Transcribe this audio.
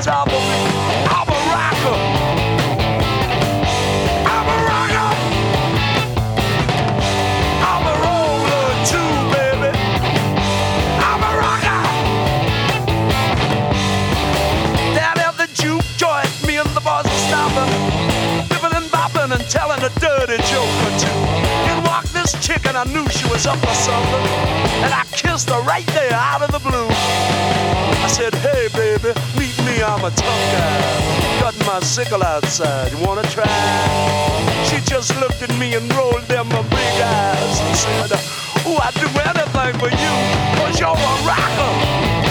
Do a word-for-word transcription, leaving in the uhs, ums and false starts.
top of me. I'm a rocker. I'm a rocker. I'm a roller too, baby. I'm a rocker. Down at the juke joint, me and the boys are stopping, bipping and bopping and telling a dirty joke or two. In walked this chick and I knew she was up for something, and I kissed her right there out of the blue. I said, hey baby, meet me, I'm a tough guy, cutting my sickle outside, you wanna try? She just looked at me and rolled them her big eyes and said, oh, I'd do anything for you, cause you're a rocker.